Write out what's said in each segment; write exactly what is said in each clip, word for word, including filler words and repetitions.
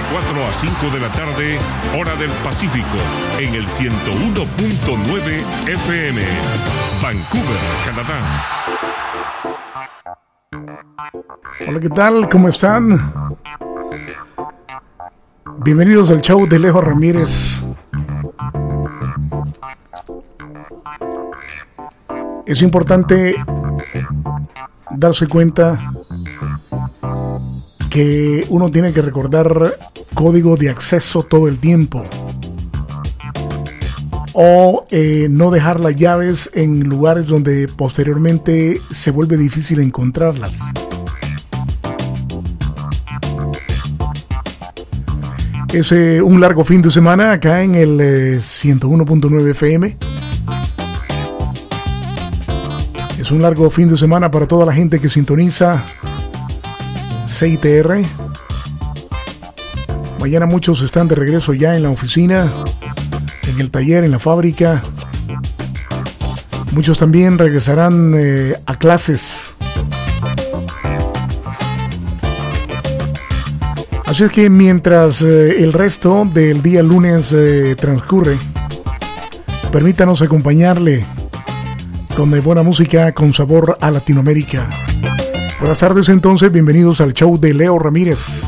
cuatro a cinco de la tarde, hora del Pacífico, en el ciento uno punto nueve F M, Vancouver, Canadá. Hola, ¿qué tal? ¿Cómo están? Bienvenidos al show de Leo Ramírez. Es importante darse cuenta que uno tiene que recordar código de acceso todo el tiempo, o eh, no dejar las llaves en lugares donde posteriormente se vuelve difícil encontrarlas. Es eh, un largo fin de semana acá en el eh, ciento uno punto nueve F M. Es un largo fin de semana para toda la gente que sintoniza C I T R. Mañana muchos están de regreso ya en la oficina, en el taller, en la fábrica. Muchos también regresarán eh, a clases. Así es que mientras eh, el resto del día lunes eh, transcurre, permítanos acompañarle con de buena música con sabor a Latinoamérica. Buenas tardes entonces, bienvenidos al show de Leo Ramírez.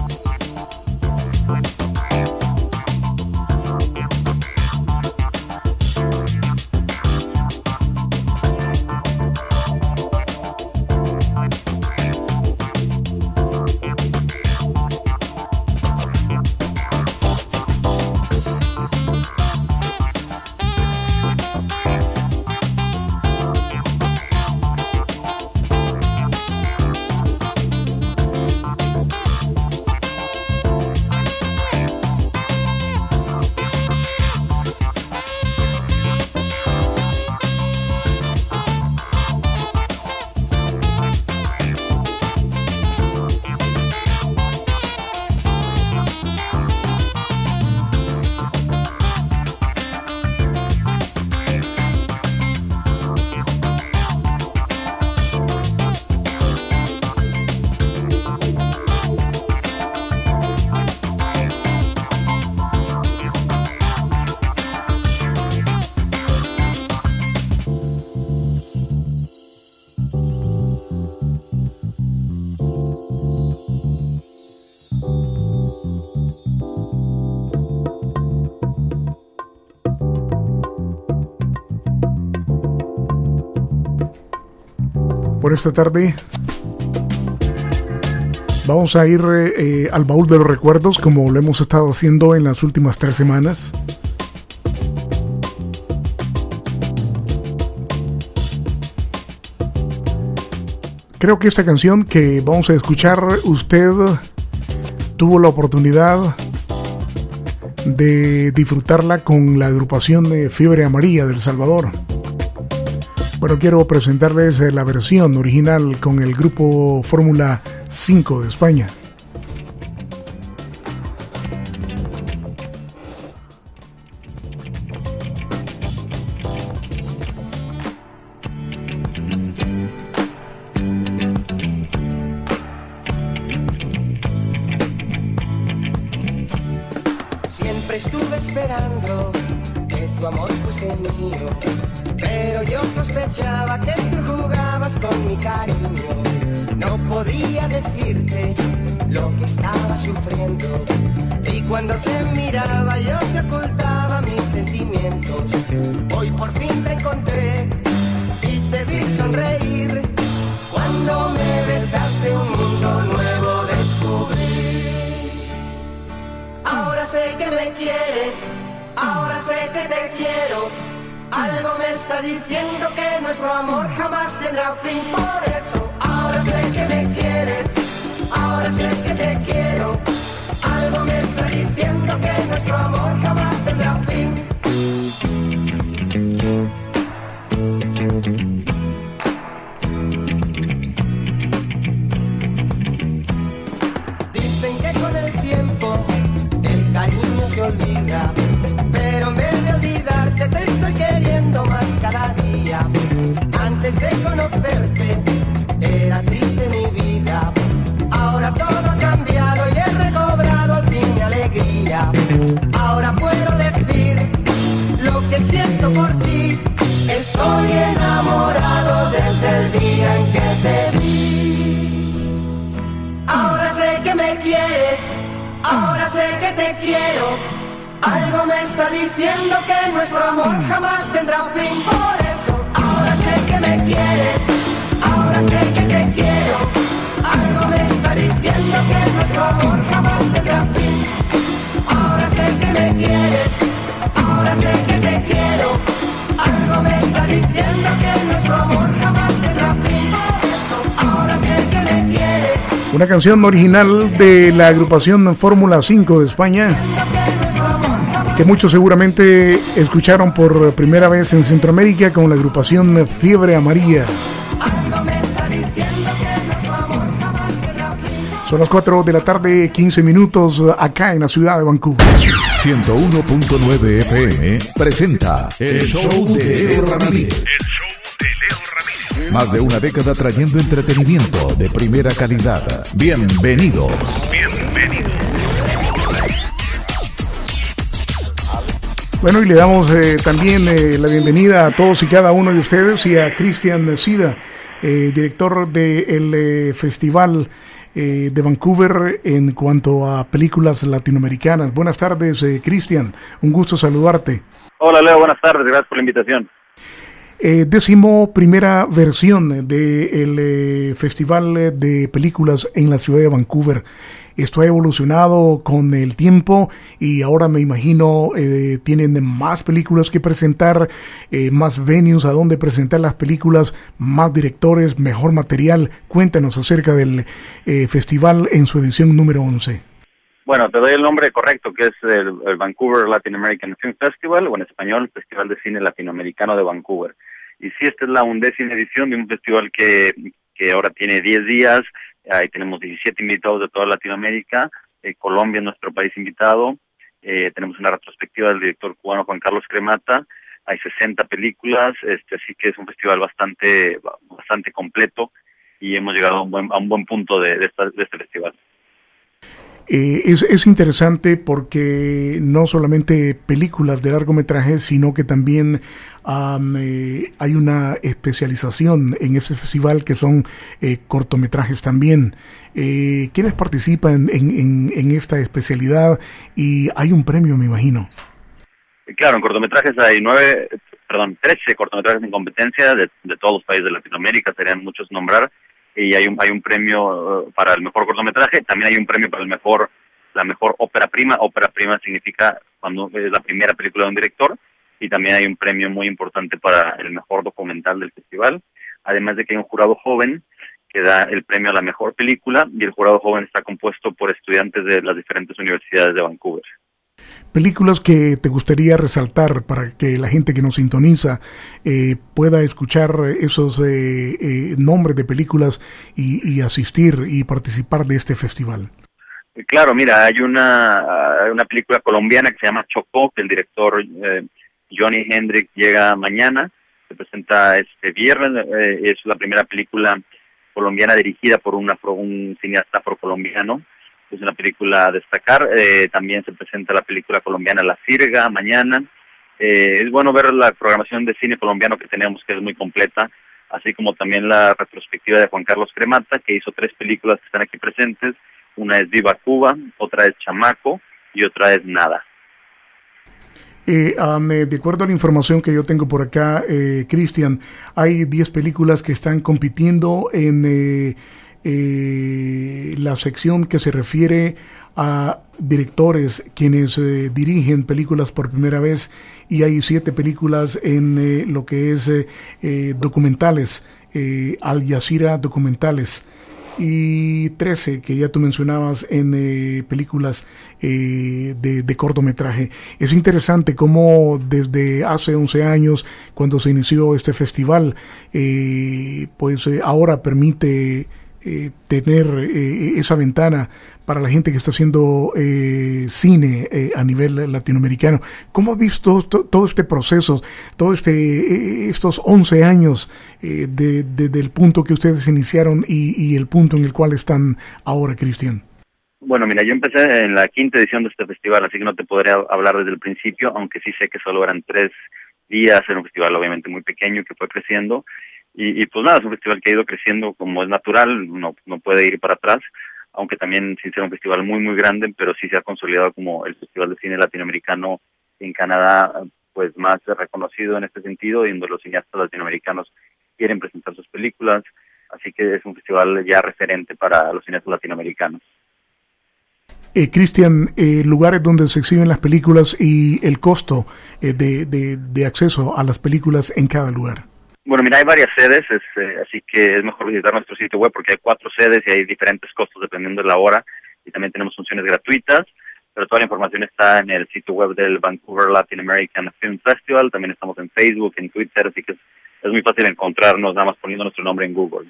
Por esta tarde vamos a ir eh, al baúl de los recuerdos, como lo hemos estado haciendo en las últimas tres semanas. Creo que esta canción que vamos a escuchar, usted tuvo la oportunidad de disfrutarla con la agrupación de Fiebre Amarilla de El Salvador. Bueno, quiero presentarles la versión original con el grupo Fórmula cinco de España. Siempre estuve esperando que tu amor fuese mío, pero yo sospechaba que tú jugabas con mi cariño. No podía decirte lo que estaba sufriendo, y cuando te miraba yo te ocultaba mis sentimientos. Hoy por fin te encontré y te vi sonreír. Cuando me besaste un mundo nuevo descubrí. Ahora sé que me quieres, ahora sé que te quiero. Algo me está diciendo que nuestro amor jamás tendrá fin. Por eso, ahora sé que me quieres, ahora sé que te quiero. Algo me está diciendo que nuestro amor jamás tendrá fin. Dicen que con el tiempo el cariño se olvida, pero en vez de olvidarte te estoy queriendo más cada día. Antes de conocerte era triste mi vida, ahora todo ha cambiado y he ahora sé que te quiero. Algo me está diciendo que nuestro amor jamás tendrá fin. Por eso, ahora sé que me quieres, ahora sé que te quiero. Algo me está diciendo que nuestro amor jamás tendrá fin. Ahora sé que me quieres, ahora sé que te quiero. Algo me está diciendo que nuestro amor jamás tendrá fin. Por eso, ahora sé que me quieres. Una canción original de la agrupación Fórmula cinco de España, que muchos seguramente escucharon por primera vez en Centroamérica con la agrupación Fiebre Amarilla. Son las cuatro de la tarde, quince minutos, acá en la ciudad de Vancouver. ciento uno punto nueve F M presenta el show de Leo Ramírez. El show de Leo Ramírez. Más de una década trayendo entretenimiento de primera calidad. Bienvenidos. Bienvenidos. Bueno, y le damos eh, también eh, la bienvenida a todos y cada uno de ustedes y a Cristian Sida, eh, director del eh, Festival eh, de Vancouver en cuanto a películas latinoamericanas. Buenas tardes, eh, Cristian, un gusto saludarte. Hola Leo, buenas tardes, gracias por la invitación. Eh, décimo primera versión del eh, Festival de Películas en la ciudad de Vancouver. Esto ha evolucionado con el tiempo y ahora me imagino eh, tienen más películas que presentar, eh, más venues a donde presentar las películas, más directores, mejor material. Cuéntanos acerca del eh, festival en su edición número once. Bueno, te doy el nombre correcto, que es el, el Vancouver Latin American Film Festival, o en español, Festival de Cine Latinoamericano de Vancouver. Y sí, esta es la undécima edición de un festival que, que ahora tiene diez días. Ahí tenemos diecisiete invitados de toda Latinoamérica, eh, Colombia es nuestro país invitado, eh, tenemos una retrospectiva del director cubano Juan Carlos Cremata, hay sesenta películas, este, así que es un festival bastante bastante completo y hemos llegado a un buen, a un buen punto de, de, esta, de este festival. Eh, es, es interesante porque no solamente películas de largometraje, sino que también um, eh, hay una especialización en este festival que son eh, cortometrajes también. Eh, ¿Quiénes participan en, en, en esta especialidad? Y hay un premio, me imagino. Claro, en cortometrajes hay nueve, perdón, trece cortometrajes en competencia de, de todos los países de Latinoamérica, serían muchos nombrar. Y hay un hay un premio para el mejor cortometraje, también hay un premio para el mejor la mejor ópera prima. Ópera prima significa cuando es la primera película de un director, y también hay un premio muy importante para el mejor documental del festival, además de que hay un jurado joven que da el premio a la mejor película, y el jurado joven está compuesto por estudiantes de las diferentes universidades de Vancouver. Películas que te gustaría resaltar para que la gente que nos sintoniza eh, pueda escuchar esos eh, eh, nombres de películas y, y asistir y participar de este festival. Claro, mira, hay una una película colombiana que se llama Chocó, que el director eh, Johnny Hendrix llega mañana, se presenta este viernes, eh, es la primera película colombiana dirigida por una, un cineasta afrocolombiano. Es una película a destacar. Eh, también se presenta la película colombiana La Sirga mañana. Eh, es bueno ver la programación de cine colombiano que tenemos, que es muy completa, así como también la retrospectiva de Juan Carlos Cremata, que hizo tres películas que están aquí presentes. Una es Viva Cuba, otra es Chamaco y otra es Nada. Eh, um, eh, de acuerdo a la información que yo tengo por acá, eh, Cristian, hay diez películas que están compitiendo en eh, eh, la sección que se refiere a directores quienes eh, dirigen películas por primera vez, y hay siete películas en eh, lo que es eh, eh, documentales, eh, Al Jazeera documentales, y trece que ya tú mencionabas en eh, películas eh, de, de cortometraje. Es interesante cómo desde hace once años, cuando se inició este festival, eh, pues eh, ahora permite eh, tener eh, esa ventana para la gente que está haciendo eh, cine eh, a nivel latinoamericano. ¿Cómo has visto to, todo este proceso, todo este eh, estos once años eh, de, de, del punto que ustedes iniciaron y, y el punto en el cual están ahora, Cristian? Bueno, mira, yo empecé en la quinta edición de este festival, así que no te podría hablar desde el principio, aunque sí sé que solo eran tres días, era un festival obviamente muy pequeño que fue creciendo, y, y pues nada, es un festival que ha ido creciendo como es natural, no, no puede ir para atrás. aunque también sin ser un festival muy, muy grande, pero sí se ha consolidado como el festival de cine latinoamericano en Canadá, pues más reconocido en este sentido, y donde los cineastas latinoamericanos quieren presentar sus películas, así que es un festival ya referente para los cineastas latinoamericanos. Eh, Cristian, eh, lugares donde se exhiben las películas y el costo eh, de, de, de acceso a las películas en cada lugar. Bueno, mira, hay varias sedes, es, eh, así que es mejor visitar nuestro sitio web porque hay cuatro sedes y hay diferentes costos dependiendo de la hora, y también tenemos funciones gratuitas, pero toda la información está en el sitio web del Vancouver Latin American Film Festival. También estamos en Facebook, en Twitter, así que es, es muy fácil encontrarnos nada más poniendo nuestro nombre en Google.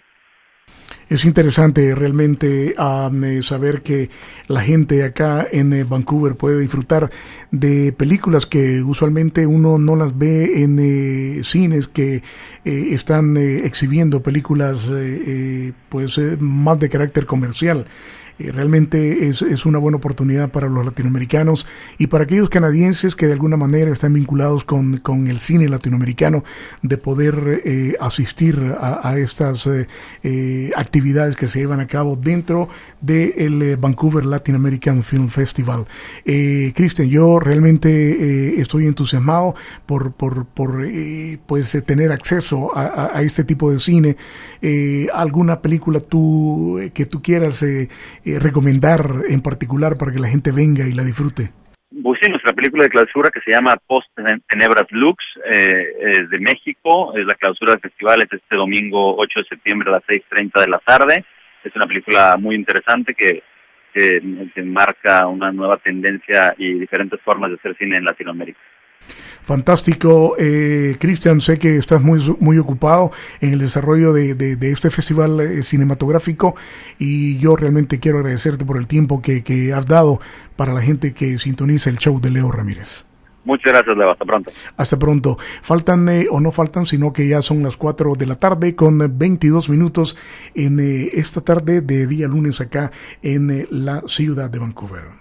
Es interesante realmente um, saber que la gente acá en eh, Vancouver puede disfrutar de películas que usualmente uno no las ve en eh, cines que eh, están eh, exhibiendo películas eh, eh, pues eh, más de carácter comercial. Eh, realmente es, es una buena oportunidad para los latinoamericanos y para aquellos canadienses que de alguna manera están vinculados con, con el cine latinoamericano, de poder eh, asistir a, a estas eh, eh, actividades que se llevan a cabo dentro del eh, Vancouver Latin American Film Festival. Eh, Cristian, yo realmente eh, estoy entusiasmado por, por, por eh, pues eh, tener acceso a, a, a este tipo de cine. Eh, ¿Alguna película tú eh, que tú quieras eh, Eh, recomendar en particular para que la gente venga y la disfrute? Pues sí, nuestra película de clausura que se llama Post Tenebras Lux, eh, es de México, es la clausura del festival, es este domingo ocho de septiembre a las seis treinta de la tarde. Es una película muy interesante que, que, que marca una nueva tendencia y diferentes formas de hacer cine en Latinoamérica. Fantástico, eh, Cristian, sé que estás muy muy ocupado en el desarrollo de, de, de este festival eh, cinematográfico, y yo realmente quiero agradecerte por el tiempo que, que has dado para la gente que sintoniza el show de Leo Ramírez. Muchas gracias, Leo. Hasta pronto. Hasta pronto. Faltan, eh, o no faltan, sino que ya son las cuatro de la tarde con veintidós minutos en eh, esta tarde de día lunes acá en eh, la ciudad de Vancouver.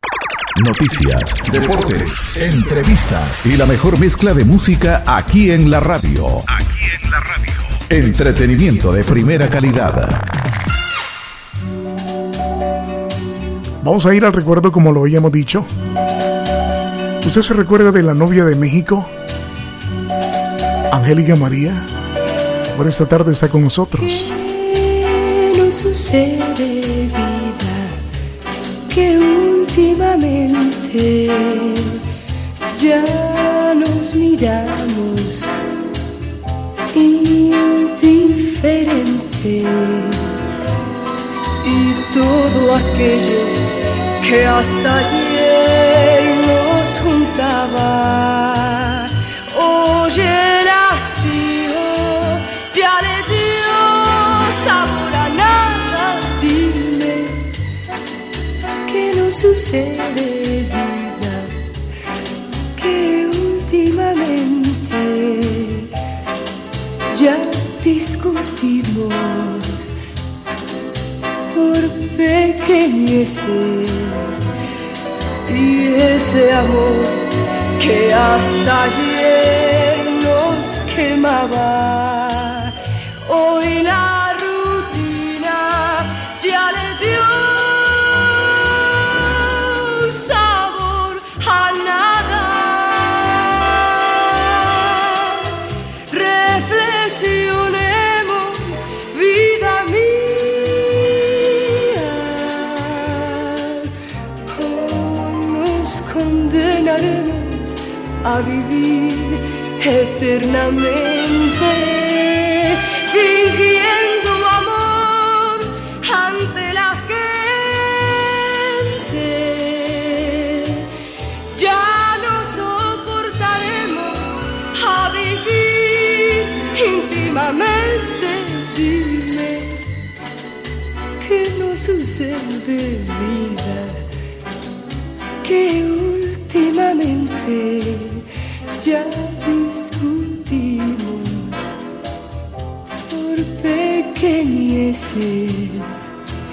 Noticias, deportes, entrevistas y la mejor mezcla de música aquí en la radio. Aquí en la radio. Entretenimiento de primera calidad. Vamos a ir al recuerdo como lo habíamos dicho. ¿Usted se recuerda de la novia de México, Angélica María? Por esta tarde está con nosotros. ¿Qué nos sucede, vida? Que últimamente ya nos miramos indiferente, y todo aquello que hasta ayer nos juntaba, oye, el hastío ya le dio sabor a nada. Dime, ¿qué nos sucede, vida? Que últimamente ya discutimos por pequeñeces, y ese amor que hasta ayer nos quemaba, hoy la rutina ya le dio sabor a nada. Reflexionemos, vida mía, ¿cómo nos condenaremos a vivir eternamente fingiendo amor ante la gente? Ya no soportaremos a vivir íntimamente. Dime, ¿qué nos sucede, vida? Que últimamente ya discutimos por pequeñeces,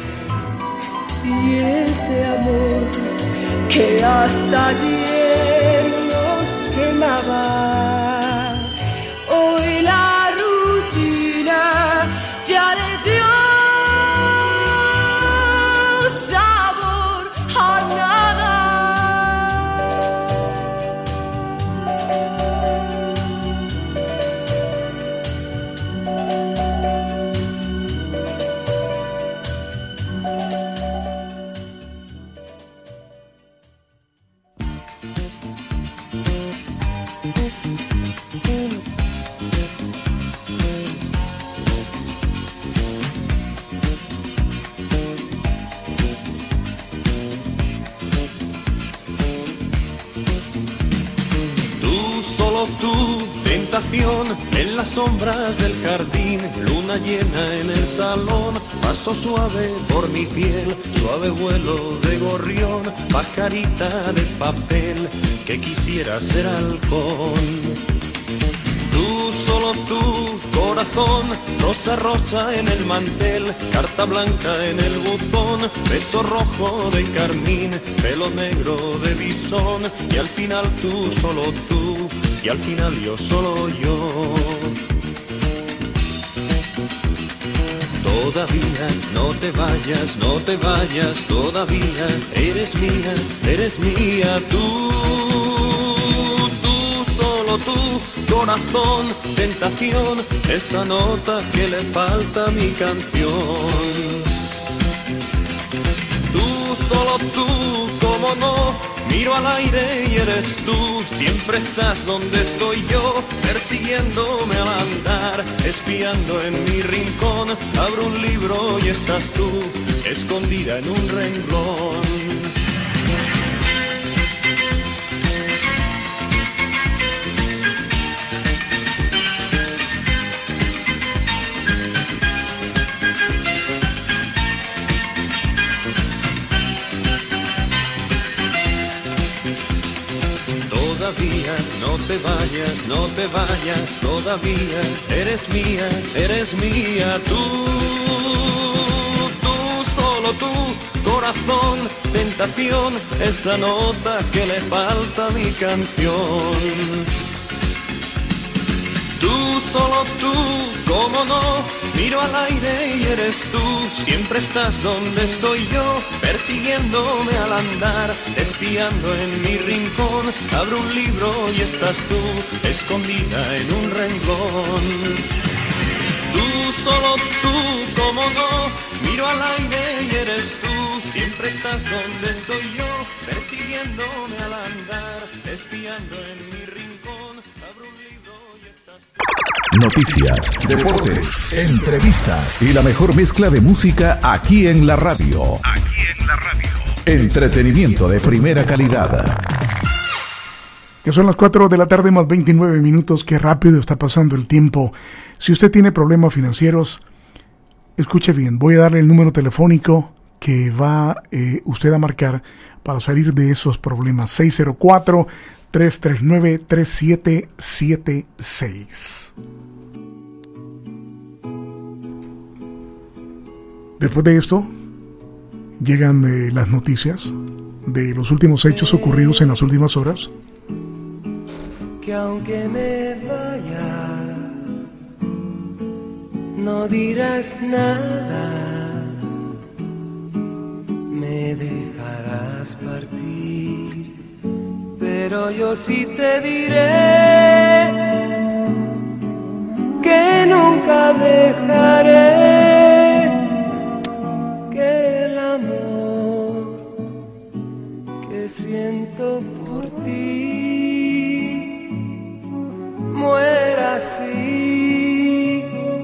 y ese amor que hasta ayer nos quemaba, hoy la rutina ya le dio tú, tentación en las sombras del jardín, luna llena en el salón, paso suave por mi piel, suave vuelo de gorrión, pajarita de papel que quisiera ser halcón. Tú, solo tú, corazón, rosa, rosa en el mantel, carta blanca en el buzón, beso rojo de carmín, pelo negro de bisón, y al final tú, solo tú, y al final yo, solo yo. Todavía no te vayas, no te vayas, todavía eres mía, eres mía, tú, tú, solo tú, corazón, tentación, esa nota que le falta a mi canción. Tú, solo tú, cómo no, miro al aire y eres tú, siempre estás donde estoy yo, persiguiéndome al andar, espiando en mi rincón, abro un libro y estás tú, escondida en un renglón. Todavía no te vayas, no te vayas, todavía eres mía, eres mía, tú, tú, solo tú, corazón, tentación, esa nota que le falta a mi canción. Tú, solo tú, cómo no, miro al aire y eres tú, siempre estás donde estoy yo, persiguiéndome al andar, espiando en mi rincón, abro un libro y estás tú, escondida en un renglón. Tú, solo tú, cómo no, miro al aire y eres tú, siempre estás donde estoy yo, persiguiéndome al andar, espiando en mi rincón, abro un libro y estás tú. Noticias, deportes, entrevistas y la mejor mezcla de música aquí en la radio. Aquí en la radio. Entretenimiento de primera calidad. Ya son las cuatro de la tarde más veintinueve minutos. Qué rápido está pasando el tiempo. Si usted tiene problemas financieros, escuche bien. Voy a darle el número telefónico que va eh, usted a marcar para salir de esos problemas. seis cero cuatro, tres tres nueve, tres siete siete seis. Después de esto, llegan eh, las noticias de los últimos hechos ocurridos en las últimas horas. Que aunque me vaya, no dirás nada, me dejarás partir, pero yo sí te diré que nunca dejaré que el amor que siento por ti muera así.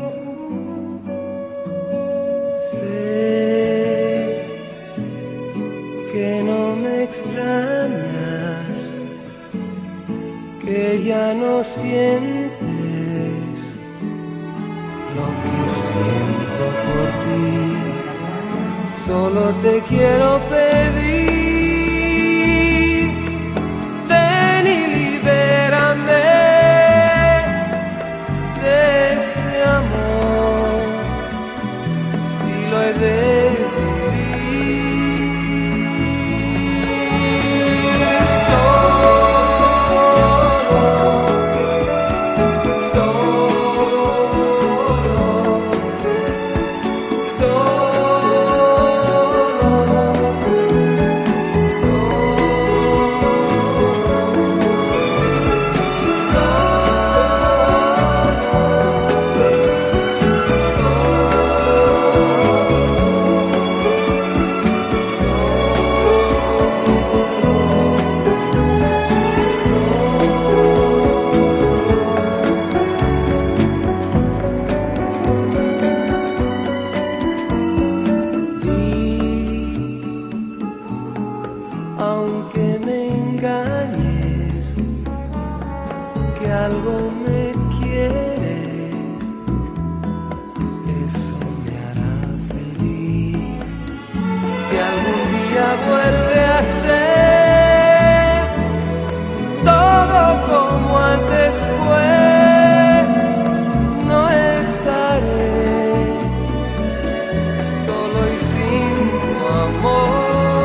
Sé que no me extrañas, que ya no sientes lo que siento por ti. Solo te quiero pedir, ven y libérame de este amor, si lo he de vivir solo, solo, solo. algo me quieres, eso me hará feliz. Si algún día vuelve a ser todo como antes fue, no estaré solo y sin tu amor.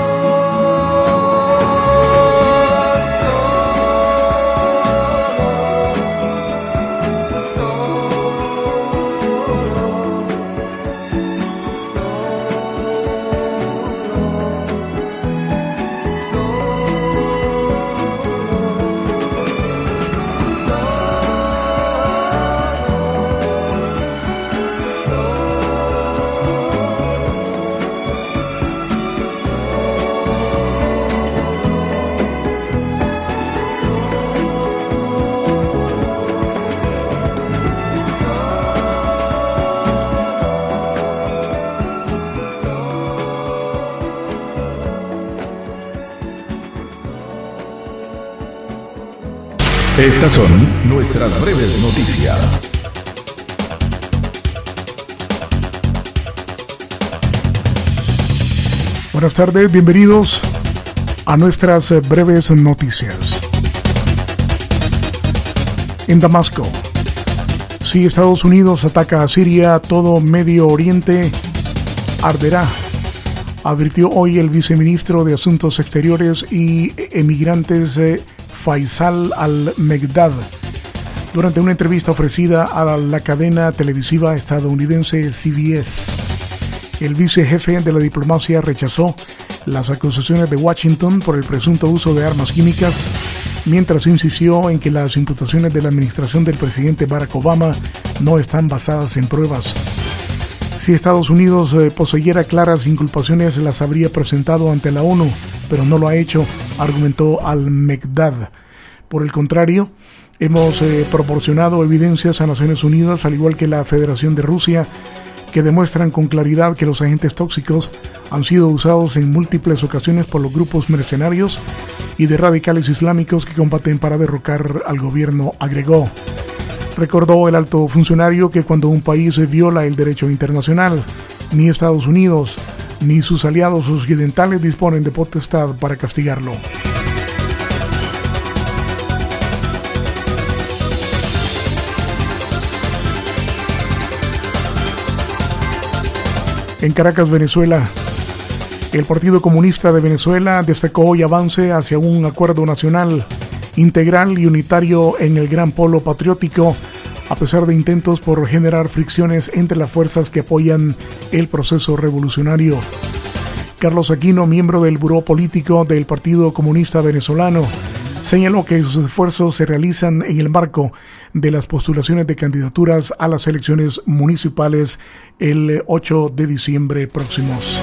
Estas son nuestras breves noticias. Buenas tardes, bienvenidos a nuestras breves noticias. En Damasco, si Estados Unidos ataca a Siria, todo Medio Oriente arderá, advirtió hoy el viceministro de Asuntos Exteriores y Emigrantes eh, Faisal Al-Megdad durante una entrevista ofrecida a la cadena televisiva estadounidense C B S. El vicejefe de la diplomacia rechazó las acusaciones de Washington por el presunto uso de armas químicas, mientras insistió en que las imputaciones de la administración del presidente Barack Obama no están basadas en pruebas. Si Estados Unidos eh, poseyera claras inculpaciones, las habría presentado ante la ONU, pero no lo ha hecho, argumentó Al-Megdad. Por el contrario, hemos eh, proporcionado evidencias a Naciones Unidas, al igual que la Federación de Rusia, que demuestran con claridad que los agentes tóxicos han sido usados en múltiples ocasiones por los grupos mercenarios y de radicales islámicos que combaten para derrocar al gobierno, agregó. Recordó el alto funcionario que cuando un país viola el derecho internacional, ni Estados Unidos ni sus aliados occidentales disponen de potestad para castigarlo. En Caracas, Venezuela, el Partido Comunista de Venezuela destacó hoy avance hacia un acuerdo nacional integral y unitario en el Gran Polo Patriótico, a pesar de intentos por generar fricciones entre las fuerzas que apoyan el proceso revolucionario. Carlos Aquino, miembro del Buró Político del Partido Comunista Venezolano, señaló que sus esfuerzos se realizan en el marco de las postulaciones de candidaturas a las elecciones municipales el ocho de diciembre próximos.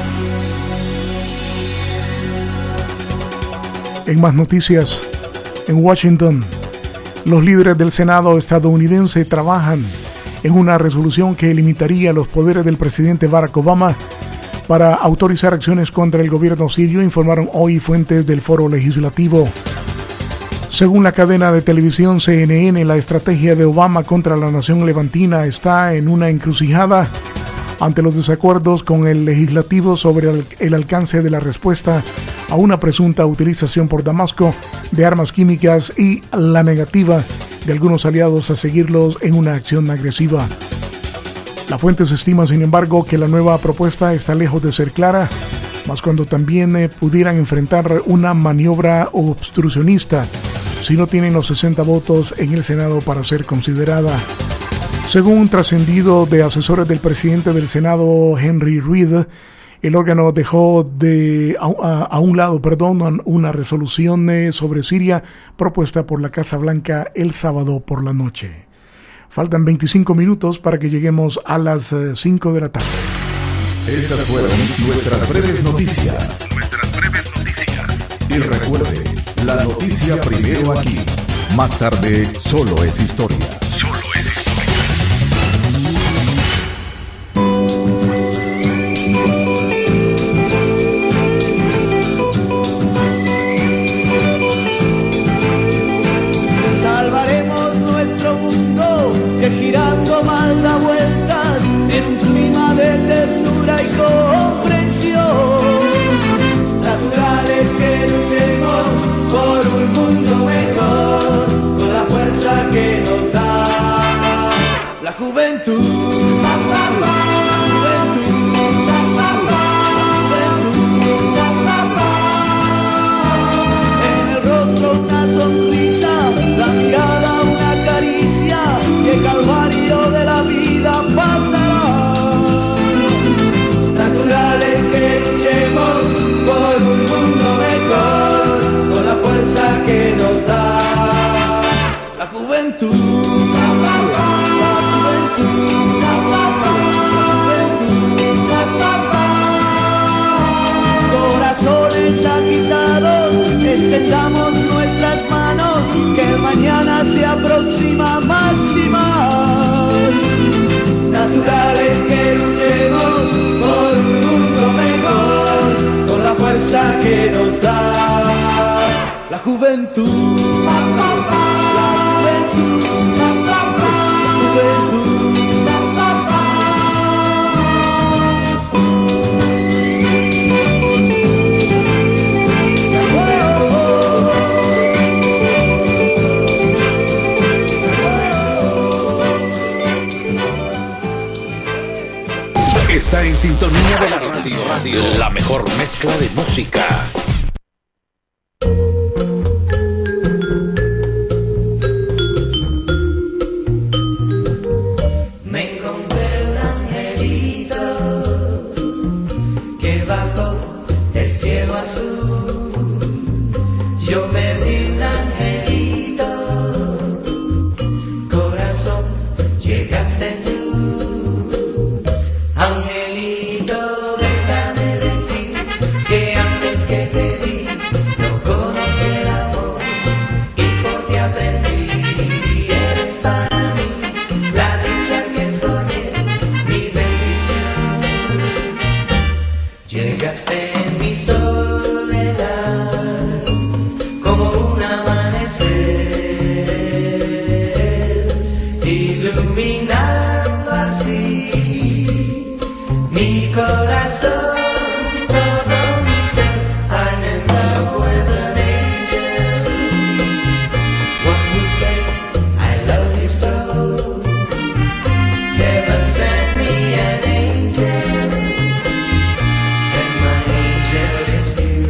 En más noticias, en Washington, los líderes del Senado estadounidense trabajan en una resolución que limitaría los poderes del presidente Barack Obama para autorizar acciones contra el gobierno sirio, informaron hoy fuentes del foro legislativo. Según la cadena de televisión C N N, la estrategia de Obama contra la nación levantina está en una encrucijada ante los desacuerdos con el legislativo sobre el, el alcance de la respuesta a una presunta utilización por Damasco de armas químicas y la negativa de algunos aliados a seguirlos en una acción agresiva. La fuente se estima, sin embargo, que la nueva propuesta está lejos de ser clara, más cuando también eh, pudieran enfrentar una maniobra obstruccionista si no tienen los sesenta votos en el Senado para ser considerada. Según un trascendido de asesores del presidente del Senado, Henry Reid, el órgano dejó de a, a, a un lado, perdón, una resolución eh, sobre Siria propuesta por la Casa Blanca el sábado por la noche. Faltan veinticinco minutos para que lleguemos a las cinco de la tarde. Estas fueron nuestras breves noticias. Nuestras breves noticias. Y recuerde, la noticia primero aquí. Más tarde, solo es historia. Solo es Salvaremos nuestra tendamos nuestras manos, que mañana se aproxima más y más. Natural es que luchemos por un mundo mejor, con la fuerza que nos da la juventud. La juventud, la juventud. Está en sintonía de la radio, radio, la mejor mezcla de música. Me encontré un angelito que bajó del cielo azul. Yo me di un angelito, corazón, llegaste tú. Angelito, déjame decir que antes que te vi no conocí el amor y por ti aprendí. Eres para mí la dicha que soñé, mi bendición. Llegaste en mi soledad como un amanecer, iluminando así mi corazón, todo mi ser. I'm in love with an angel, one who said I love you so. Heaven sent me an angel, and my angel is you.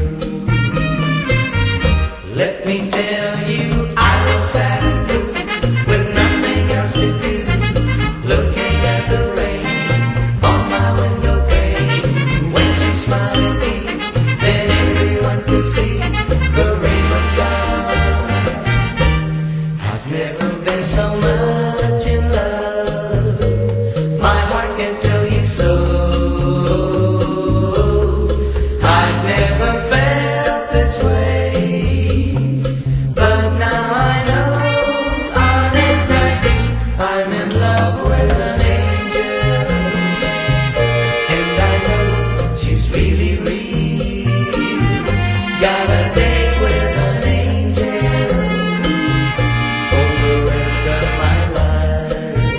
Let me tell you, I was sad and blue, with nothing else to do, looking at the rain on my window pane. When she smiled at me, then everyone could see the rain was gone. I've never been so much in love, my heart can tell you so. I've never felt this way, but now I know, honest I do, I'm in love with an angel. And I know she's really real. Got a date with an angel for the rest of my life.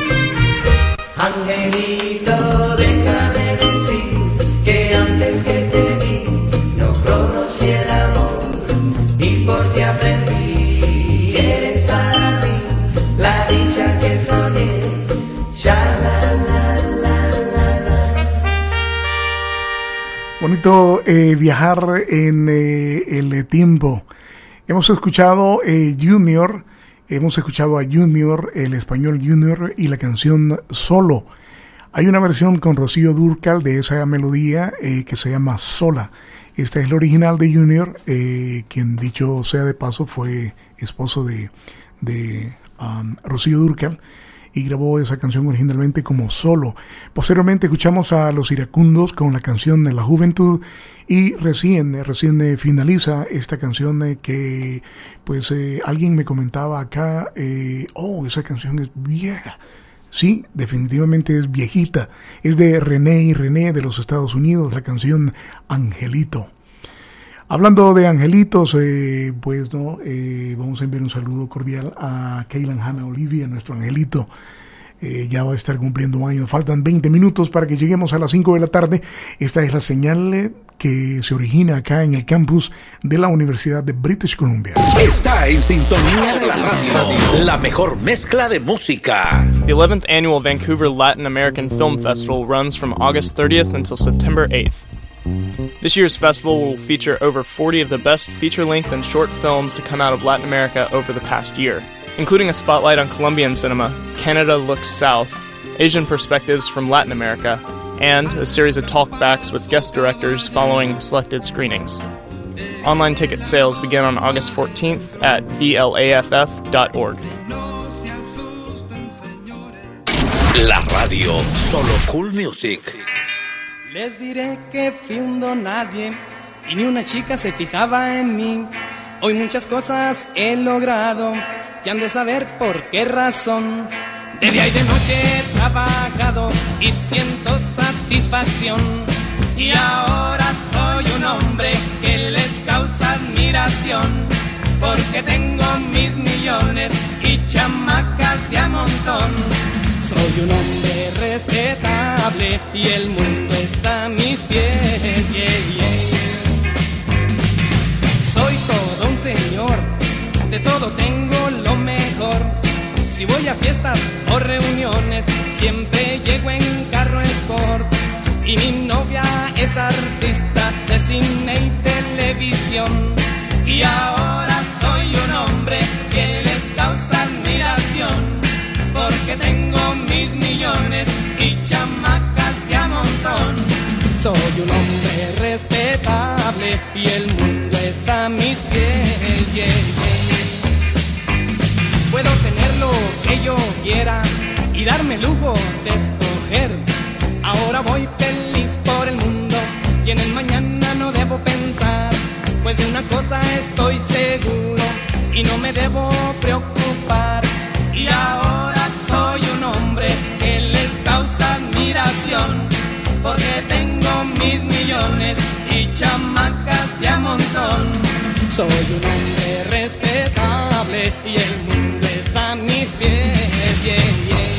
Angelito, déjame decir que antes que te vi no conocí el amor y por ti aprendí. Eres para mí la dicha que soñé. Sha la la la la la. Bonito eh, viajar en eh, el tiempo. Hemos escuchado eh, Junior, hemos escuchado a Junior, el español Junior, y la canción Solo. Hay una versión con Rocío Dúrcal de esa melodía eh, que se llama Sola. Esta es la original de Junior, eh, quien dicho sea de paso fue esposo de, de um, Rocío Dúrcal, y grabó esa canción originalmente como Solo. Posteriormente escuchamos a Los Iracundos con la canción de La Juventud, y recién, recién eh, finaliza esta canción eh, que pues eh, alguien me comentaba acá, eh, oh, esa canción es vieja. Sí, definitivamente es viejita. Es de René y René de los Estados Unidos, la canción Angelito. Hablando de angelitos, eh, pues no, eh, vamos a enviar un saludo cordial a Kaylan Hannah Olivia, nuestro angelito. Eh, ya va a estar cumpliendo años. Faltan veinte minutos para que lleguemos a las cinco de la tarde. Esta es la señal eh, que se origina acá en el campus de la Universidad de British Columbia. Está en sintonía de la radio, la mejor mezcla de música. The eleventh Annual Vancouver Latin American Film Festival runs from August thirtieth until September eighth. This year's festival will feature over forty of the best feature-length and short films to come out of Latin America over the past year, including a spotlight on Colombian cinema, Canada Looks South, Asian Perspectives from Latin America, and a series of talkbacks with guest directors following selected screenings. Online ticket sales begin on August fourteenth at V L A F F dot org. La radio, solo cool music. Les diré que fui un don nadie y ni una chica se fijaba en mí. Hoy muchas cosas he logrado, ya han de saber por qué razón. De día y de noche he trabajado y siento satisfacción. Y ahora soy un hombre que les causa admiración, porque tengo mis millones y chamacas de a montón. Soy un hombre respetable y el mundo está a mis pies, yeah, yeah. Soy todo un señor, de todo tengo lo mejor. Si voy a fiestas o reuniones, siempre llego en carro sport. Y mi novia es artista de cine y televisión. Y ahora soy un hombre que les causa admiración, porque tengo mis millones y chamacas de a montón. Soy un hombre respetable y el mundo está a mis pies, yeah, yeah. Puedo tener lo que yo quiera y darme el lujo de escoger. Ahora voy feliz por el mundo y en el mañana no debo pensar, pues de una cosa estoy seguro y no me debo preocupar. Y ahora soy un hombre que les causa admiración, porque tengo mis millones y chamacas de a montón. Soy un hombre respetable y el mundo está a mis pies, yeah, yeah.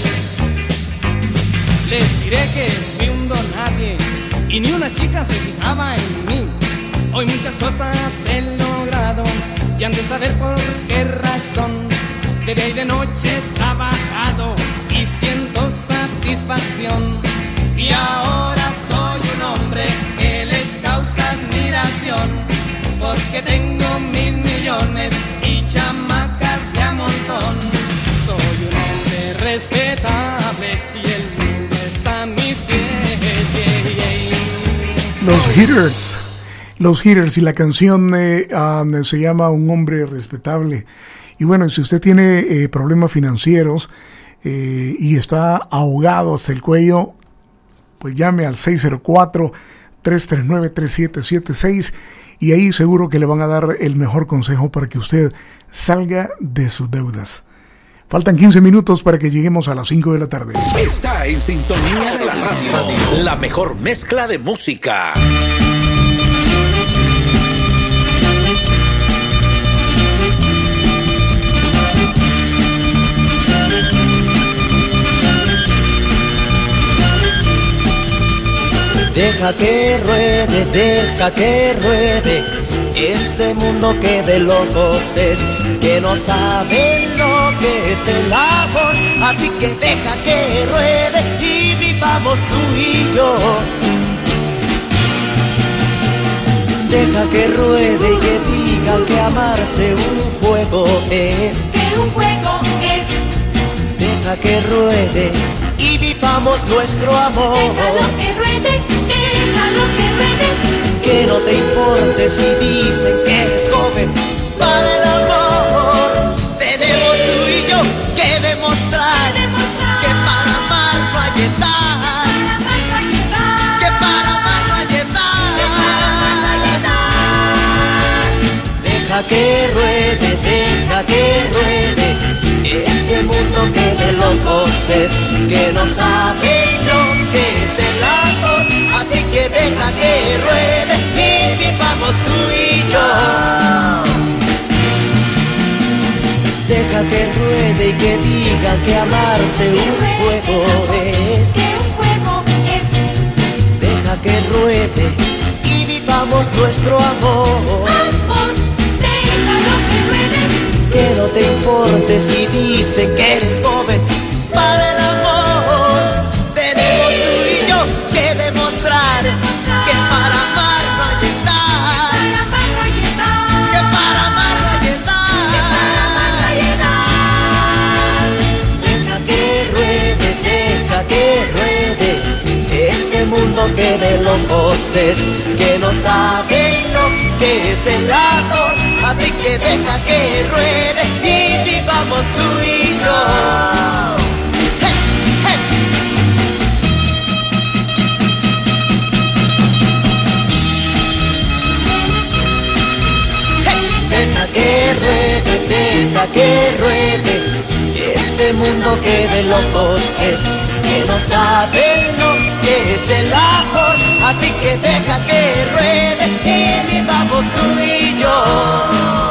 Les diré que fui un don nadie y ni una chica se fijaba en mí. Hoy muchas cosas he logrado, ya han de saber por qué razón. De día y de noche he trabajado y siento satisfacción. Y ahora soy un hombre que les causa admiración, porque tengo mis millones y chamacas de a montón. Soy un hombre respetable y el mundo está a mis pies, yeah, yeah. Los Hitters, los Hitters, y la canción eh, um, se llama Un hombre respetable. Y bueno, si usted tiene eh, problemas financieros eh, y está ahogado hasta el cuello, pues llame al seis cero cuatro, tres tres nueve, tres siete siete seis y ahí seguro que le van a dar el mejor consejo para que usted salga de sus deudas. Faltan quince minutos para que lleguemos a las cinco de la tarde. Está en sintonía de la radio, la mejor mezcla de música. Deja que ruede, deja que ruede este mundo que de locos es, que no saben lo que es el amor. Así que deja que ruede y vivamos tú y yo. Deja que ruede y que diga que amarse un juego es, que un juego es. Deja que ruede y vivamos nuestro amor. Déjalo que ruede, déjalo que ruede. Que no te importe si dicen que eres joven para el amor. Tenemos tú y yo que demostrar, que, demostrar. que para amar no hay edad, que para amar no hay edad. Deja que ruede, deja que ruede este mundo que de locos es, que no sabe lo que es el amor. Así que deja que ruede y vivamos tú y yo. Deja que ruede y que diga que amarse un juego es, que un juego es. Deja que ruede y vivamos nuestro amor. Amor, déjalo que ruede. Que no te importe si dicen que eres joven para el amor. Tenemos tú y yo que demostrar que para amar no hay edad, que para amar no hay edad. Deja que ruede, deja que ruede este mundo que de locos es, que no sabe lo que es el amor. Así que deja que ruede y vivamos tú y yo. Deja deja que ruede, este mundo que de locos es, que no saben lo que es el amor, así que deja que ruede y vivamos tú y yo.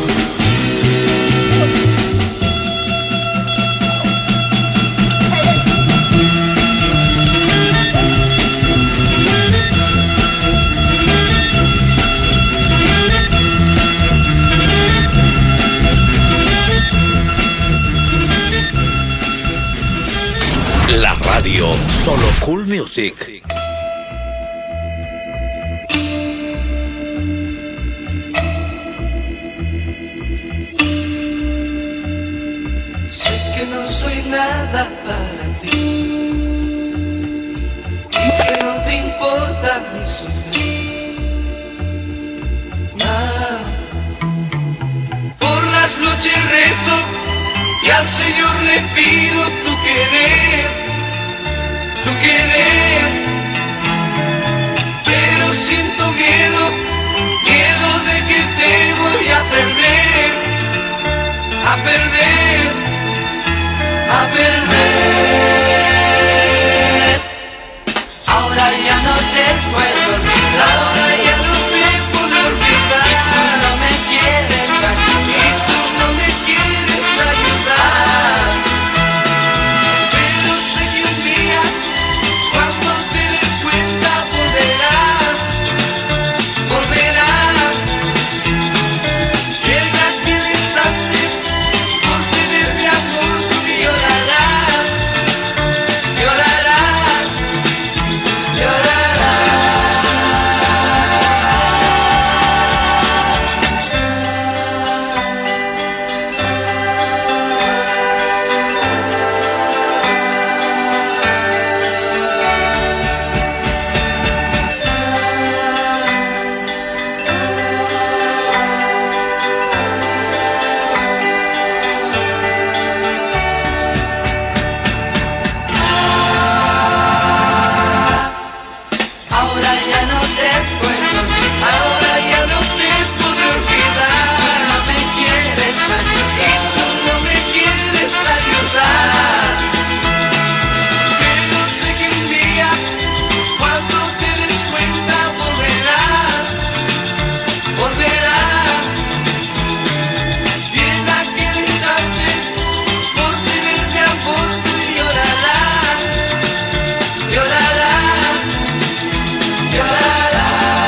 La radio, solo Cool Music. Sé que no soy nada para ti y que no te importa mi sufrir. Nada. Por las noches rezo y al Señor le pido tu querer, tu querer, pero siento miedo, miedo de que te voy a perder, a perder, a perder. Ahora ya no te puedo olvidar, ahora ya no te puedo olvidar, y tú no me quieres ayudar, y tú no me quieres ayudar. Pero sé que un día, cuando te des cuenta, volverás, volverás. Y en aquel instante, por tener mi amor, tú llorarás, llorarás, llorarás. Ahora ya no te puedo olvidar, ahora ya no te puedo olvidar. Tú no me quieres ayudar, y tú no me quieres ayudar. Pero sé que un día, cuando te des cuenta, volverás, volverás. Y en aquel instante, por tener mi amor, tú llorarás, llorarás, llorarás.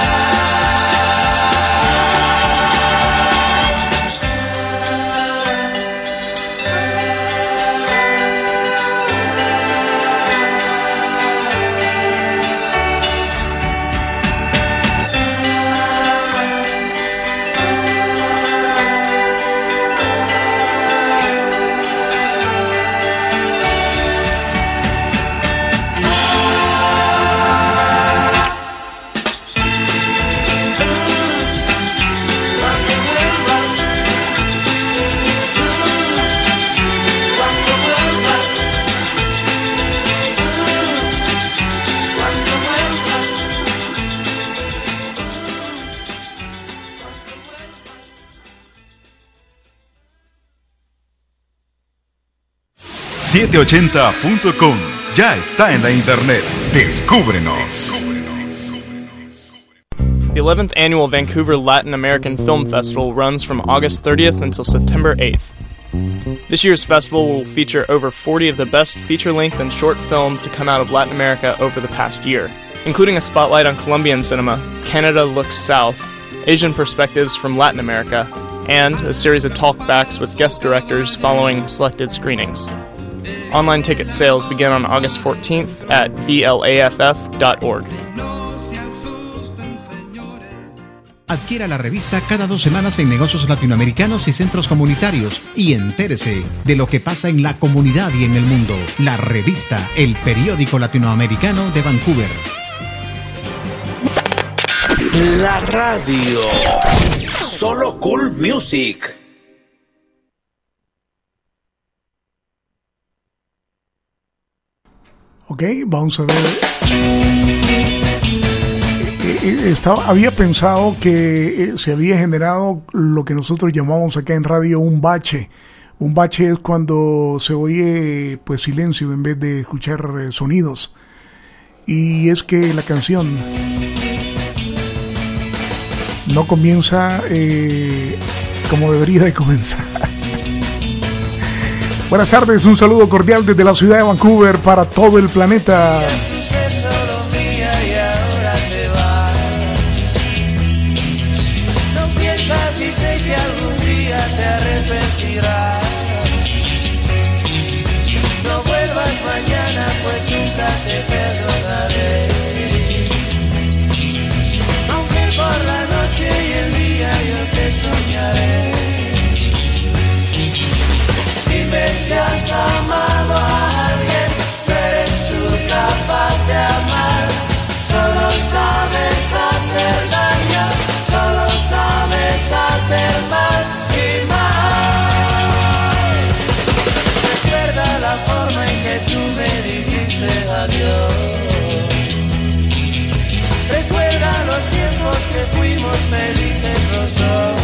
setecientos ochenta punto com ya está en la internet. Descúbrenos. The eleventh annual Vancouver Latin American Film Festival runs from August thirtieth until September eighth. This year's festival will feature over forty of the best feature-length and short films to come out of Latin America over the past year, including a spotlight on Colombian cinema, Canada Looks South, Asian Perspectives from Latin America, and a series of talkbacks with guest directors following selected screenings. Online ticket sales begin on August fourteenth at V L A F F dot org. Adquiera la revista cada dos semanas en negocios latinoamericanos y centros comunitarios y entérese de lo que pasa en la comunidad y en el mundo. La revista, el periódico latinoamericano de Vancouver. La radio, solo Cool Music. Ok, vamos a ver. estaba, había pensado que eh, se había generado lo que nosotros llamamos acá en radio un bache. Un bache es cuando se oye pues silencio en vez de escuchar eh, sonidos. Y es que la canción no comienza eh, como debería de comenzar. Buenas tardes, un saludo cordial desde la ciudad de Vancouver para todo el planeta. No piensas y sé que algún día te arrepentirás. No vuelvas mañana, pues nunca te perdonaré. Aunque por la noche y el día yo te soñaré. Dime si has amado a alguien, no eres tú capaz de amar. Solo sabes hacer daño, solo sabes hacer mal y mal. Recuerda la forma en que tú me dijiste adiós. Recuerda los tiempos que fuimos felices los dos.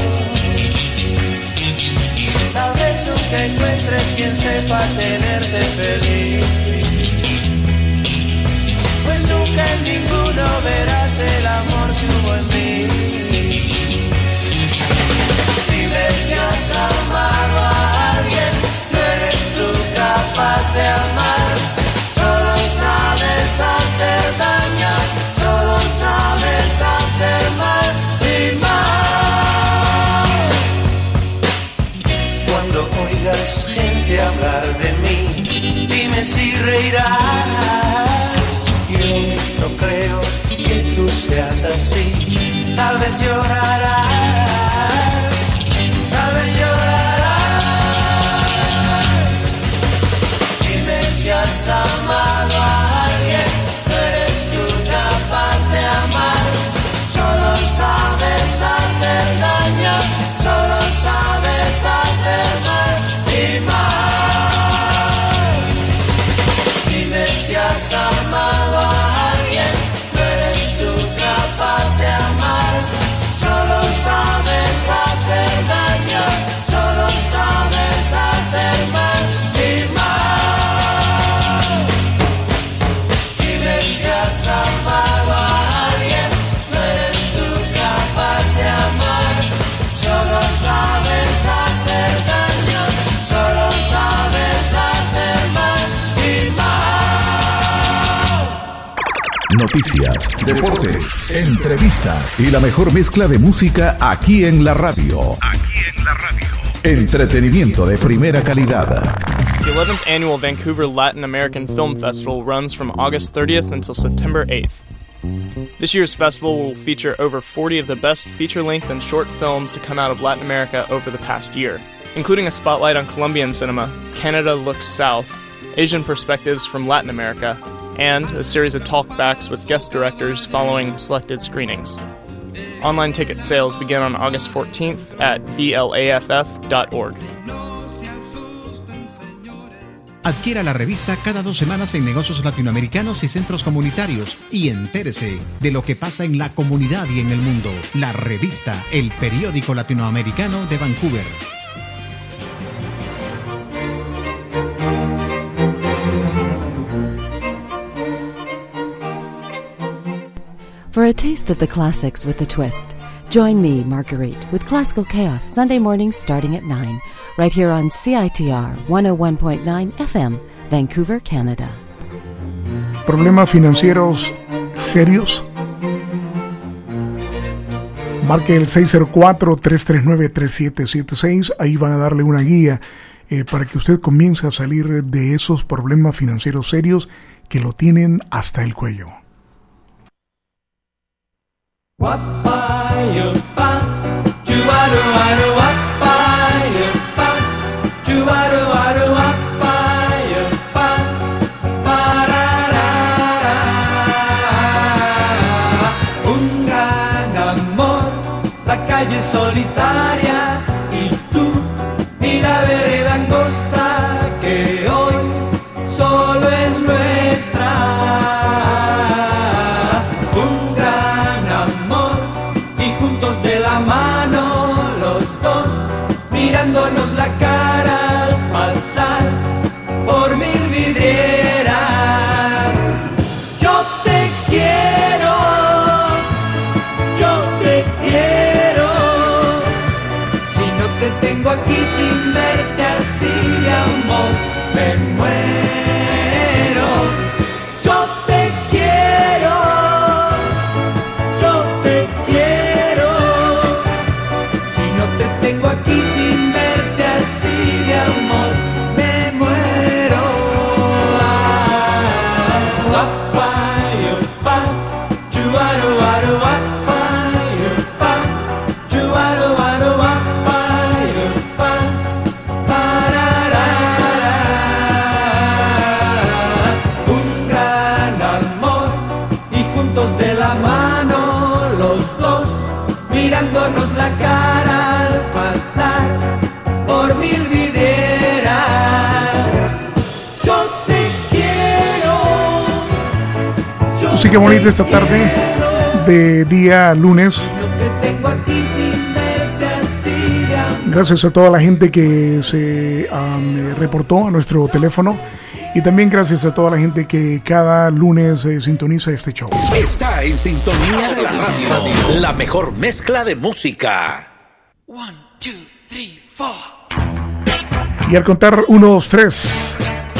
Tal vez nunca encuentres quien sepa tenerte feliz, pues nunca en ninguno verás el amor que hubo en mí. Dime si has amado a alguien, no eres tú capaz de amar. Solo sabes hacer daño, solo sabes hacer mal y mal. Cuando oigas gente hablar de mí, dime si reirás. Yo no creo que tú seas así. Tal vez llorarás, tal vez llorarás. Dime si has amado a alguien, no eres tú capaz de amar. Solo sabes hacer daño, solo sabes hacer mal y mal. Dime si has amado a alguien, no eres tú capaz de amar. Solo sabes hacer daño, solo sabes hacer mal y mal. Dime si has amado a alguien, no eres tú capaz de amar. Solo sabes hacer daño, solo sabes hacer mal y mal. Noticias, deportes, entrevistas y la mejor mezcla de música aquí en la radio. Aquí en la radio. Entretenimiento de primera calidad. The eleventh annual Vancouver Latin American Film Festival runs from August thirtieth until September eighth. This year's festival will feature over forty of the best feature-length and short films to come out of Latin America over the past year, including a spotlight on Colombian cinema, Canada Looks South, Asian perspectives from Latin America, and a series of talkbacks with guest directors following selected screenings. Online ticket sales begin on August fourteenth at V L A F F dot org. Adquiera la revista cada dos semanas en negocios latinoamericanos y centros comunitarios y entérese de lo que pasa en la comunidad y en el mundo. La revista, el periódico latinoamericano de Vancouver. For a taste of the classics with a twist, join me, Marguerite, with Classical Chaos Sunday mornings starting at nine, right here on C I T R one oh one point nine F M, Vancouver, Canada. ¿Problemas financieros serios? Marque el seis cero cuatro, tres tres nueve, tres siete siete seis, ahí van a darle una guía eh, para que usted comience a salir de esos problemas financieros serios que lo tienen hasta el cuello. Un gran amor, la calle solitaria y tú y la vereda angosta que hoy solo es nuestra. Un gran amor, mirándonos la cara al pasar por mil vidrieras. Yo te quiero, yo te quiero. Si no te tengo aquí sin verte así de amor, me muero. Yo te quiero, yo te quiero. Si no te tengo aquí sin verte así de amor, me muero. Ah, pa, yo, pa, chuaro, aro, ah, pa, yo, pa, chuaro, aro, ah, pa, yo, pa, pararara. Un gran amor y juntos de la mano los dos, mirándonos la cara al pasar por mil vidrieras. Yo te quiero. Música bonita esta tarde de día lunes. Te tengo aquí sin verte así de amor. Gracias a toda la gente que se um, reportó a nuestro teléfono. Y también gracias a toda la gente que cada lunes eh, sintoniza este show. Está en sintonía de la radio. La mejor mezcla de música. One, two, three, four. Y al contar uno, dos, tres,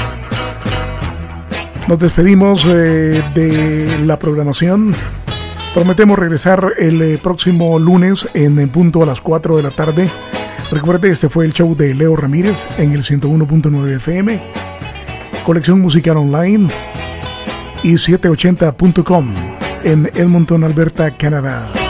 nos despedimos eh, de la programación. Prometemos regresar el eh, próximo lunes en, en punto a las cuatro de la tarde. Recuerde, este fue el show de Leo Ramírez en el ciento uno punto nueve F M. Colección Musical Online y setecientos ochenta punto com en Edmonton, Alberta, Canadá.